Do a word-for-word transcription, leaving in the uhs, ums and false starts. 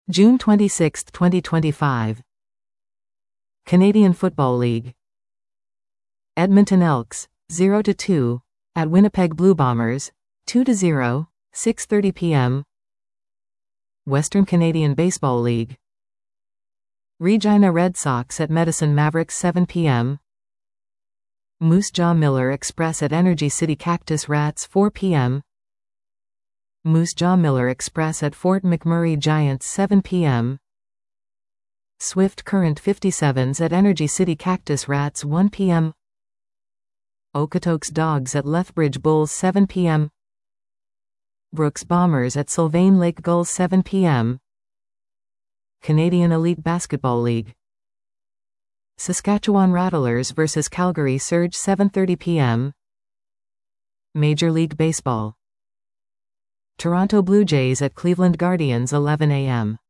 June twenty-sixth, twenty twenty-five. Canadian Football League. Edmonton Elks, zero to two, at Winnipeg Blue Bombers, two to zero, six thirty p m Western Canadian Baseball League. Regina Red Sox at Medicine Mavericks, seven p m Moose Jaw Miller Express at Energy City Cactus Rats, four p m Moose Jaw Miller Express at Fort McMurray Giants, seven p m Swift Current fifty-sevens at Energy City Cactus Rats, one p m Okotoks Dogs at Lethbridge Bulls, seven p m Brooks Bombers at Sylvain Lake Gulls, seven p m Canadian Elite Basketball League. Saskatchewan Rattlers versus Calgary Surge, seven thirty p m Major League Baseball. Toronto Blue Jays at Cleveland Guardians, eleven a m